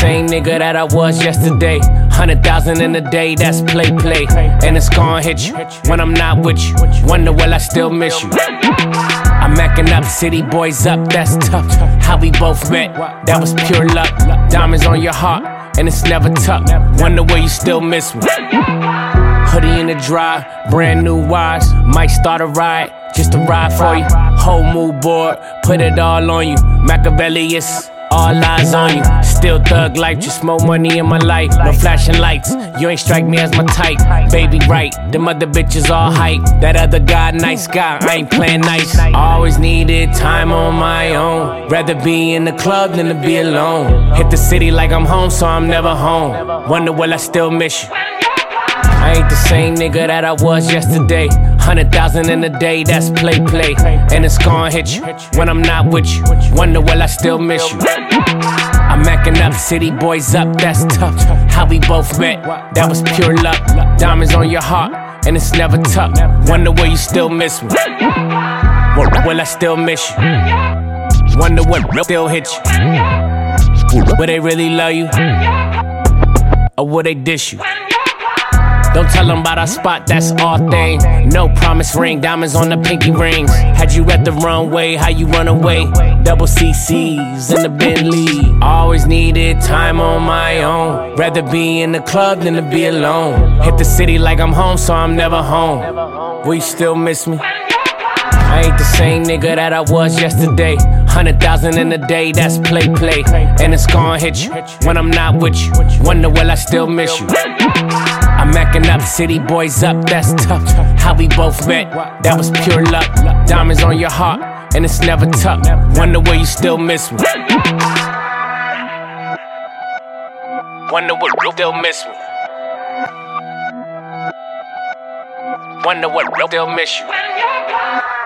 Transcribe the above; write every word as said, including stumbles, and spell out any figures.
same nigga that I was yesterday. Hundred thousand in a day, that's play, play. And it's gon' hit you when I'm not with you. Wonder will I still miss you? I'm macking up, city boys up, that's tough. How we both met, that was pure luck. Diamonds on your heart, and it's never tough. Wonder will you still miss me? Hoodie in the dry, brand new wires. Might start a ride, just to ride for you. Whole mood board, put it all on you. Machiavellius, all eyes on you. Still thug life, just more money in my life. No flashing lights, you ain't strike me as my type. Baby right, them other bitches all hype. That other guy, nice guy, I ain't playing nice. Always needed time on my own. Rather be in the club than to be alone. Hit the city like I'm home, so I'm never home. Wonder will I still miss you? I ain't the same nigga that I was yesterday. Hundred thousand in a day, that's play, play. And it's gon' hit you when I'm not with you. Wonder will I still miss you? I'm macking up, city boys up, that's tough. How we both met, that was pure luck. Diamonds on your heart, and it's never tough. Wonder will you still miss me? Will I still miss you? Wonder what still hit you? Will they really love you? Or will they dish you? Don't tell them about our spot, that's our thing. No promise ring, diamonds on the pinky rings. Had you at the runway, how you run away? Double C Cs in the Bentley. Always needed time on my own. Rather be in the club than to be alone. Hit the city like I'm home, so I'm never home. Will you still miss me? I ain't the same nigga that I was yesterday. Hundred thousand in a day, that's play, play. And it's gon' hit you when I'm not with you. Wonder will I still miss you? I'm macking up, city boys up, that's tough. How we both met, that was pure luck. Diamonds on your heart, and it's never tough. Wonder will you still miss me? Wonder will you still miss me? Wonder what still miss you?